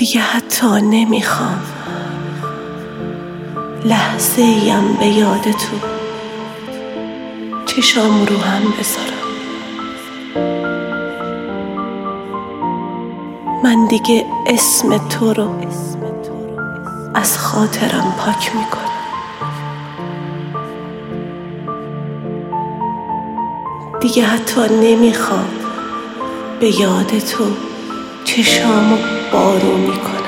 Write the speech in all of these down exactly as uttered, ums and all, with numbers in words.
دیگه حتی نمیخوام لحظه ایم به یاد تو چشام رو هم بذارم. من دیگه اسم تو رو از خاطرم پاک میکنم. دیگه حتی نمیخوام به یاد تو چشامو بارو میکنم.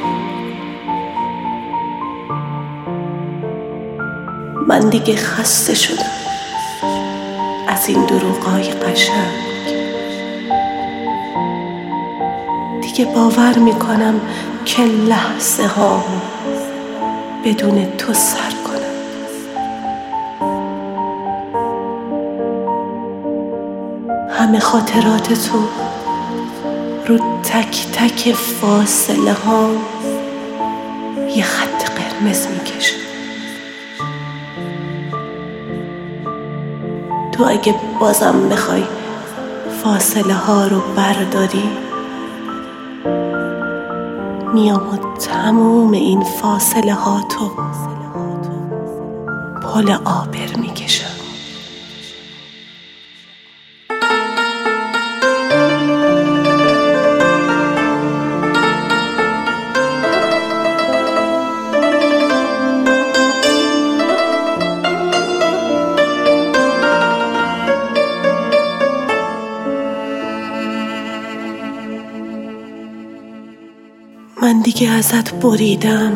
من دیگه خسته شدم از این دروغای قشنگ. دیگه باور میکنم که لحظه هامو بدون تو سر کنم. همه خاطرات تو رو تک تک فاصله ها یه خط قرمز میکشه. تو اگه بازم بخوای فاصله ها رو برداری، میام و تموم این فاصله ها تو پل آبر میکشم. من دیگه ازت بریدم،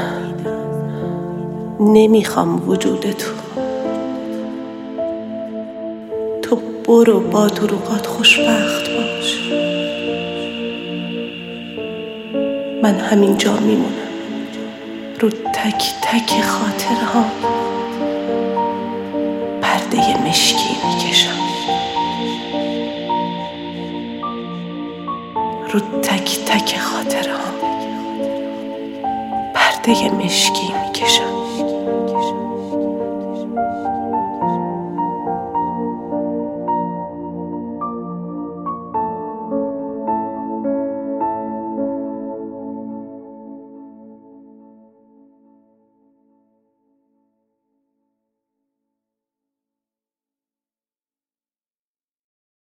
نمیخوام وجود تو. تو برو با دروغات خوشبخت باش. من همینجا میمونم رو تک تک خاطره ها پرده مشکی میکشم. رو تک تک خاطره ها پرده مشکی میکشم.